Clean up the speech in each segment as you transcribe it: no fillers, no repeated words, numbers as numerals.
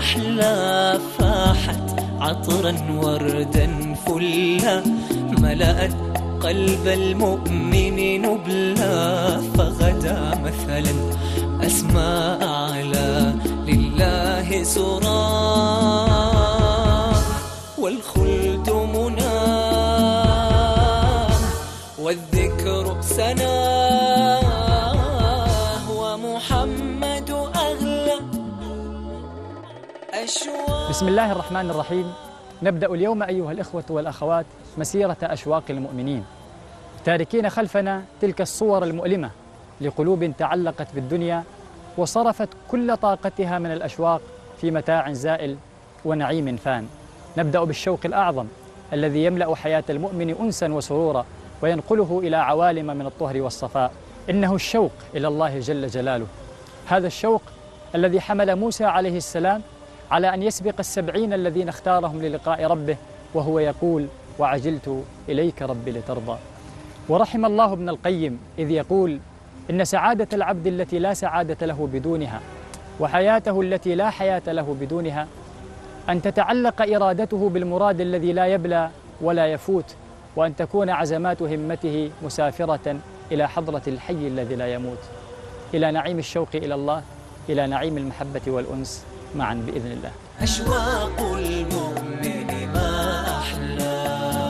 أحلى فاحت عطرا وردا فلا ملأت قلب المؤمن نبلا فغدا مثلا أسمى أعلى لله سرى والخلد مناه والذكر سناه ومحمد أغلى أشواق. بسم الله الرحمن الرحيم. نبدأ اليوم أيها الإخوة والأخوات مسيرة أشواق المؤمنين، تاركين خلفنا تلك الصور المؤلمة لقلوب تعلقت بالدنيا وصرفت كل طاقتها من الأشواق في متاع زائل ونعيم فان. نبدأ بالشوق الأعظم الذي يملأ حياة المؤمن أنسا وسرورا وينقله إلى عوالم من الطهر والصفاء، إنه الشوق إلى الله جل جلاله. هذا الشوق الذي حمل موسى عليه السلام على أن يسبق 70 الذين اختارهم للقاء ربه وهو يقول: وعجلت إليك ربي لترضى. ورحم الله ابن القيم إذ يقول: إن سعادة العبد التي لا سعادة له بدونها وحياته التي لا حياة له بدونها أن تتعلق إرادته بالمراد الذي لا يبلى ولا يفوت، وأن تكون عزمات همته مسافرة إلى حضرة الحي الذي لا يموت، إلى نعيم الشوق إلى الله، إلى نعيم المحبة والأنس معا بإذن الله. أشواق المؤمن ما أحلى.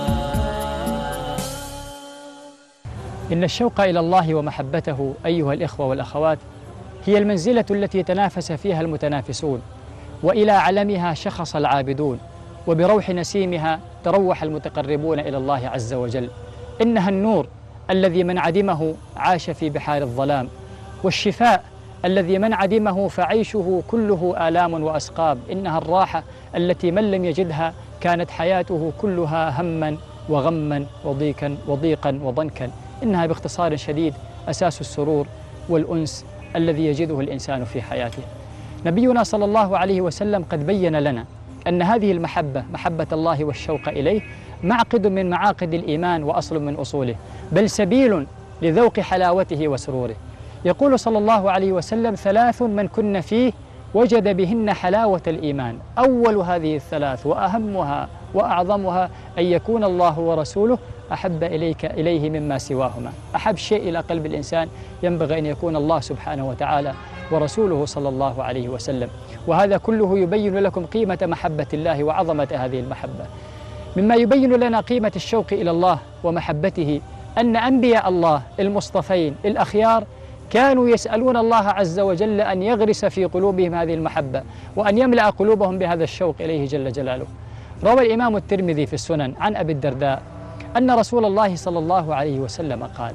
إن الشوق إلى الله ومحبته أيها الإخوة والأخوات هي المنزلة التي تنافس فيها المتنافسون، وإلى علمها شخص العابدون، وبروح نسيمها تروح المتقربون إلى الله عز وجل. إنها النور الذي من عدمه عاش في بحار الظلام، والشفاء الذي من عدمه فعيشه كله آلام وأسقام. إنها الراحة التي من لم يجدها كانت حياته كلها هما وغما وضيقا وضنكا. إنها باختصار شديد أساس السرور والأنس الذي يجده الإنسان في حياته. نبينا صلى الله عليه وسلم قد بين لنا أن هذه المحبة، محبة الله والشوق إليه، معقد من معاقد الإيمان وأصل من أصوله، بل سبيل لذوق حلاوته وسروره. يقول صلى الله عليه وسلم: 3 من كن فيه وجد بهن حلاوة الإيمان. أول هذه الثلاث وأهمها وأعظمها أن يكون الله ورسوله أحب إليه مما سواهما. أحب شيء إلى قلب الإنسان ينبغي أن يكون الله سبحانه وتعالى ورسوله صلى الله عليه وسلم. وهذا كله يبين لكم قيمة محبة الله وعظمة هذه المحبة. مما يبين لنا قيمة الشوق إلى الله ومحبته أن أنبياء الله المصطفين الأخيار كانوا يسألون الله عز وجل أن يغرس في قلوبهم هذه المحبة وأن يملأ قلوبهم بهذا الشوق إليه جل جلاله. روى الإمام الترمذي في السنن عن أبي الدرداء أن رسول الله صلى الله عليه وسلم قال: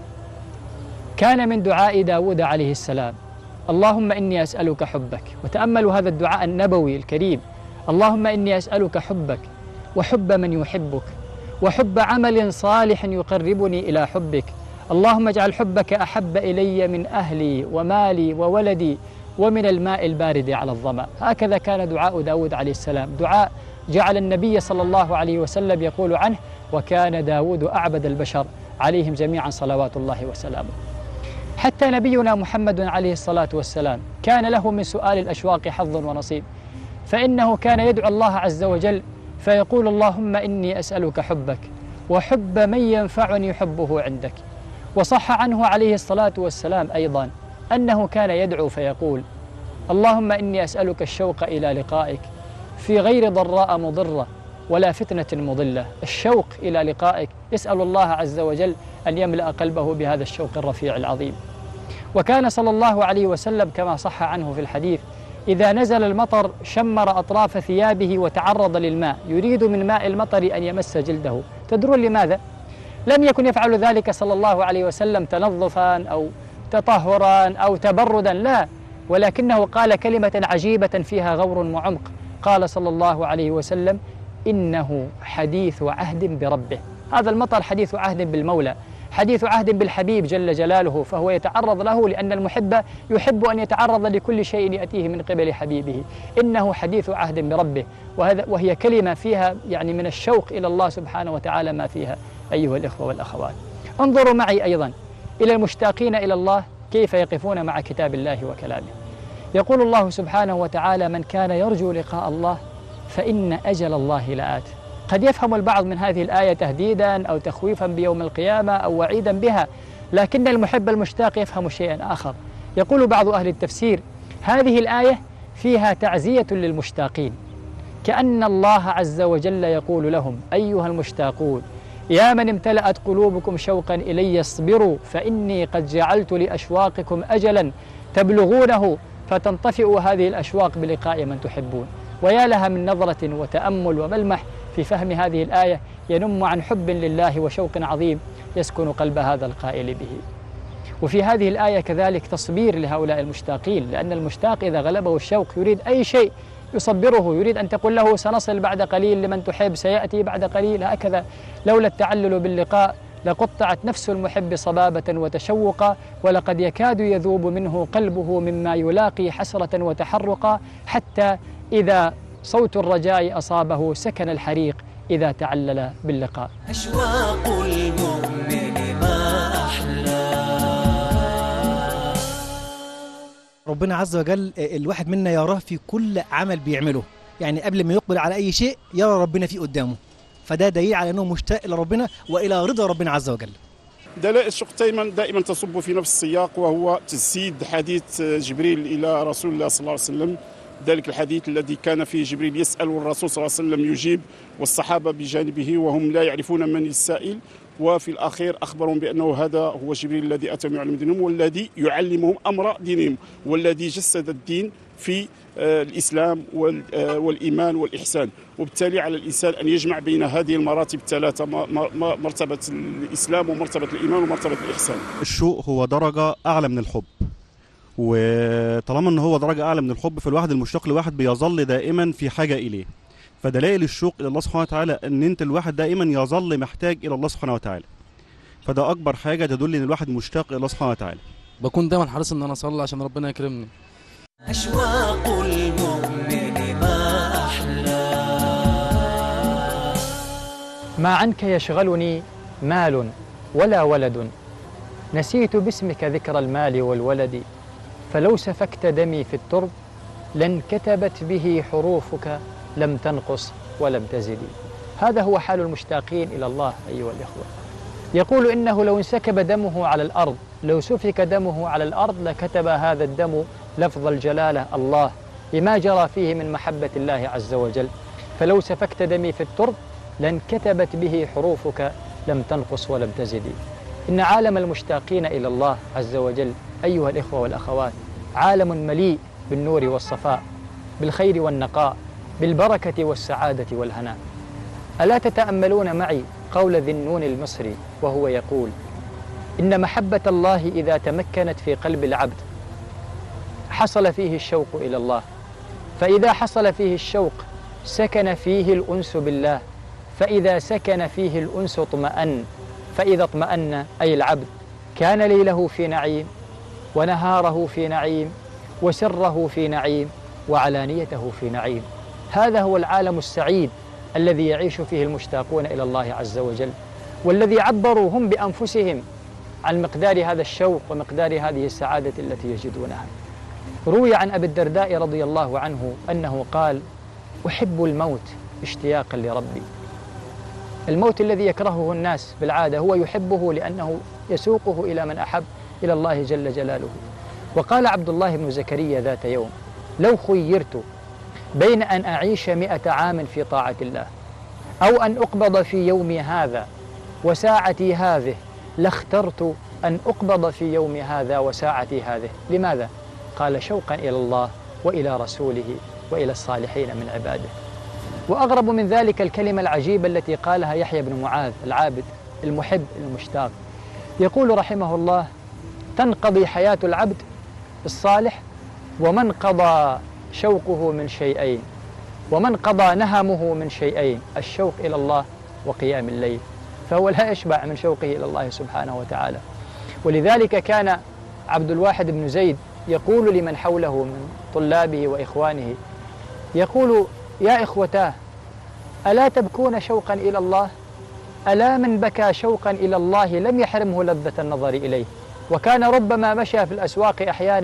كان من دعاء داود عليه السلام: اللهم إني أسألك حبك. وتأملوا هذا الدعاء النبوي الكريم: اللهم إني أسألك حبك وحب من يحبك وحب عمل صالح يقربني إلى حبك. اللهم اجعل حبك أحب إلي من أهلي ومالي وولدي ومن الماء البارد على الظمأ. هكذا كان دعاء داود عليه السلام، دعاء جعل النبي صلى الله عليه وسلم يقول عنه: وكان داود أعبد البشر عليهم جميعا صلوات الله وسلامه. حتى نبينا محمد عليه الصلاة والسلام كان له من سؤال الأشواق حظ ونصيب، فإنه كان يدعو الله عز وجل فيقول: اللهم إني أسألك حبك وحب من ينفعني حبه عندك. وصح عنه عليه الصلاة والسلام أيضا أنه كان يدعو فيقول: اللهم إني أسألك الشوق إلى لقائك في غير ضراء مضرة ولا فتنة مضلة. الشوق إلى لقائك، يسأل الله عز وجل أن يملأ قلبه بهذا الشوق الرفيع العظيم. وكان صلى الله عليه وسلم كما صح عنه في الحديث إذا نزل المطر شمر أطراف ثيابه وتعرض للماء، يريد من ماء المطر أن يمس جلده. تدرون لماذا؟ لم يكن يفعل ذلك صلى الله عليه وسلم تنظفا أو تطهرا أو تبردا، لا، ولكنه قال كلمة عجيبة فيها غور وعمق. قال صلى الله عليه وسلم: إنه حديث عهد بربه. هذا المطر حديث عهد بالمولى، حديث عهد بالحبيب جل جلاله، فهو يتعرض له لأن المحب يحب أن يتعرض لكل شيء يأتيه من قبل حبيبه. إنه حديث عهد بربه، وهي كلمة فيها يعني من الشوق إلى الله سبحانه وتعالى ما فيها. أيها الإخوة والأخوات، انظروا معي أيضا إلى المشتاقين إلى الله كيف يقفون مع كتاب الله وكلامه. يقول الله سبحانه وتعالى: من كان يرجو لقاء الله فإن أجل الله لآت. قد يفهم البعض من هذه الآية تهديدا أو تخويفا بيوم القيامة أو وعيدا بها، لكن المحب المشتاق يفهم شيئا آخر. يقول بعض أهل التفسير: هذه الآية فيها تعزية للمشتاقين، كأن الله عز وجل يقول لهم: أيها المشتاقون، يا من امتلأت قلوبكم شوقا إلي اصبروا، فإني قد جعلت لأشواقكم أجلا تبلغونه فتنطفئ هذه الأشواق بلقاء من تحبون. ويا لها من نظرة وتأمل وملمح في فهم هذه الآية، ينم عن حب لله وشوق عظيم يسكن قلب هذا القائل به. وفي هذه الآية كذلك تصبير لهؤلاء المشتاقين، لأن المشتاق إذا غلبه الشوق يريد أي شيء يصبره، يريد أن تقول له: سنصل بعد قليل لمن تحب، سيأتي بعد قليل، هكذا. لولا التعلل باللقاء لقطعت نفس المحب صبابة وتشوقا، ولقد يكاد يذوب منه قلبه مما يلاقي حسرة وتحرقا، حتى إذا صوت الرجاء أصابه سكن الحريق إذا تعلل باللقاء. أشواق المؤمن ما أحلى. ربنا عز وجل الواحد منا يراه في كل عمل بيعمله، يعني قبل ما يقبل على أي شيء يرى ربنا فيه قدامه، فده دليل على أنه مشتاق إلى ربنا وإلى رضا ربنا عز وجل. دلائل الشوق دائما تصب في نفس السياق، وهو تجسيد حديث جبريل إلى رسول الله صلى الله عليه وسلم، ذلك الحديث الذي كان فيه جبريل يسأل والرسول صلى الله عليه وسلم يجيب، والصحابة بجانبه وهم لا يعرفون من السائل، وفي الأخير أخبرهم بأنه هذا هو جبريل الذي أتى يعلم دينهم والذي يعلمهم أمر دينهم، والذي جسد الدين في الإسلام والإيمان والإحسان. وبالتالي على الإنسان أن يجمع بين هذه المراتب الثلاثة، مرتبة الإسلام ومرتبة الإيمان ومرتبة الإحسان. الشوق هو درجة أعلى من الحب، وطالما أنه هو درجة أعلى من الحب فالواحد المشتاق لواحد بيظل دائما في حاجة إليه. فدلائل الشوق إلى الله سبحانه وتعالى أن أنت الواحد دائما يظل محتاج إلى الله سبحانه وتعالى، فده أكبر حاجة تدل أن الواحد مشتاق إلى الله سبحانه وتعالى. بكون دايما حريص أن أنا أصلي عشان ربنا يكرمني. أشواق المؤمن ما أحلى. ما عنك يشغلني مال ولا ولد، نسيت باسمك ذكر المال والولد، فلو سفكت دمي في الترب لانكتبت به حروفك لم تنقص ولم تزد. هذا هو حال المشتاقين إلى الله أيها الإخوة. يقول إنه لو انسكب دمه على الأرض، لو سفك دمه على الأرض لكتب هذا الدم لفظ الجلالة الله، لما جرى فيه من محبة الله عز وجل. فلو سفكت دمي في الترب لانكتبت به حروفك لم تنقص ولم تزد. إن عالم المشتاقين إلى الله عز وجل أيها الإخوة والأخوات عالم مليء بالنور والصفاء، بالخير والنقاء، بالبركة والسعادة والهناء. ألا تتأملون معي قول ذي النون المصري وهو يقول: إن محبة الله إذا تمكنت في قلب العبد حصل فيه الشوق إلى الله، فإذا حصل فيه الشوق سكن فيه الأنس بالله، فإذا سكن فيه الأنس اطمأن، فإذا اطمأن أي العبد كان ليله في نعيم ونهاره في نعيم وسره في نعيم وعلانيته في نعيم. هذا هو العالم السعيد الذي يعيش فيه المشتاقون إلى الله عز وجل، والذي عبروا هم بأنفسهم عن مقدار هذا الشوق ومقدار هذه السعادة التي يجدونها. روي عن أبي الدرداء رضي الله عنه أنه قال: أحب الموت اشتياقا لربي. الموت الذي يكرهه الناس بالعادة هو يحبه لأنه يسوقه إلى من أحب، إلى الله جل جلاله. وقال عبد الله بن زكريا ذات يوم: لو خيرت بين أن أعيش 100 عام في طاعة الله أو أن أقبض في يومي هذا وساعتي هذه لاخترت أن أقبض في يومي هذا وساعتي هذه. لماذا؟ قال: شوقا إلى الله وإلى رسوله وإلى الصالحين من عباده. وأغرب من ذلك الكلمة العجيبة التي قالها يحيى بن معاذ العابد المحب المشتاق. يقول رحمه الله: تنقضي حياة العبد الصالح ومن قضى شوقه من شيئين، ومن قضى نهمه من شيئين: الشوق إلى الله وقيام الليل. فهو لا يشبع من شوقه إلى الله سبحانه وتعالى. ولذلك كان عبد الواحد بن زيد يقول لمن حوله من طلابه وإخوانه، يقول: يا إخوتاه، ألا تبكون شوقا إلى الله؟ ألا من بكى شوقا إلى الله لم يحرمه لذة النظر إليه. وكان ربما مشى في الأسواق أحيانا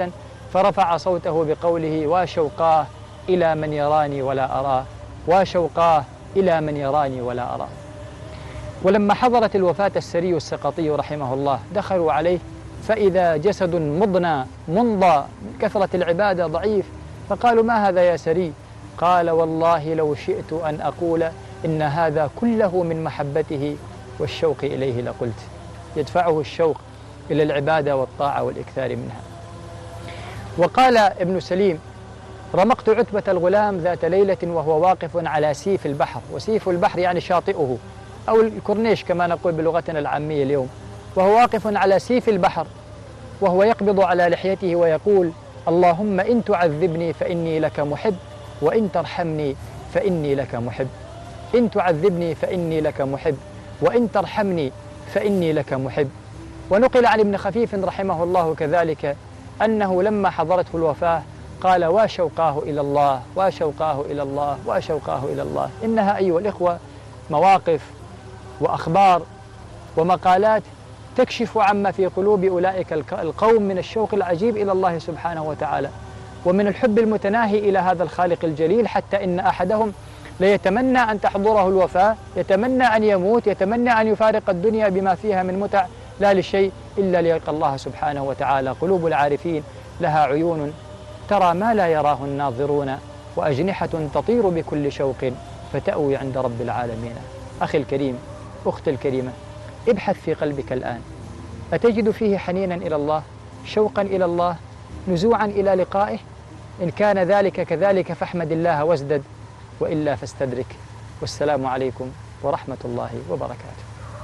فرفع صوته بقوله: واشوقاه إلى من يراني ولا أراه، واشوقاه إلى من يراني ولا أراه. ولما حضرت الوفاة السري السقطي رحمه الله دخلوا عليه فإذا جسد مضنى منضى من كثرة العبادة ضعيف، فقالوا: ما هذا يا سري؟ قال: والله لو شئت أن أقول إن هذا كله من محبته والشوق إليه لقلت. يدفعه الشوق إلى العبادة والطاعة والإكثار منها. وقال ابن سليم: رمقت عتبة الغلام ذات ليلة وهو واقف على سيف البحر، وسيف البحر يعني شاطئه أو الكورنيش كما نقول بلغتنا العامية اليوم، وهو واقف على سيف البحر وهو يقبض على لحيته ويقول: اللهم إن تعذبني فإني لك محب، وإن ترحمني فإني لك محب. إن تعذبني فإني لك محب، وإن ترحمني فإني لك محب. ونقل عن ابن خفيف رحمه الله كذلك أنه لما حضرته الوفاة قال: واشوقاه إلى الله، واشوقاه إلى الله، واشوقاه إلى الله. إنها أيها الإخوة مواقف وأخبار ومقالات تكشف عما في قلوب أولئك القوم من الشوق العجيب إلى الله سبحانه وتعالى، ومن الحب المتناهي إلى هذا الخالق الجليل، حتى إن أحدهم ليتمنى أن تحضره الوفاة، يتمنى أن يموت، يتمنى أن يفارق الدنيا بما فيها من متع، لا لشيء إلا ليلقى الله سبحانه وتعالى. قلوب العارفين لها عيون ترى ما لا يراه الناظرون، وأجنحة تطير بكل شوق فتأوي عند رب العالمين. أخي الكريم، أختي الكريمة، ابحث في قلبك الآن، أتجد فيه حنينا إلى الله، شوقا إلى الله، نزوعا إلى لقائه؟ إن كان ذلك كذلك فاحمد الله وازدد، وإلا فاستدرك. والسلام عليكم ورحمة الله وبركاته.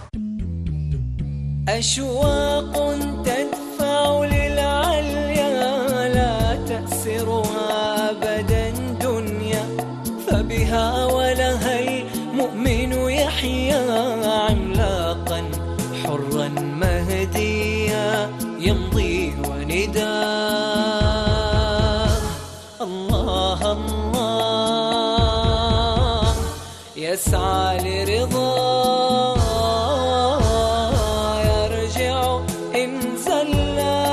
أشواق تدفع للعليا لا تأسرها أبدا دنيا، فبها ولها المؤمن يحيا عملاقا حرا مهديا، يمضي ونداه الله الله يسعى لرضاه، يرجع إن زلا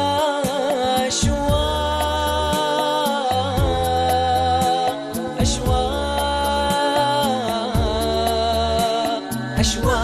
أشواق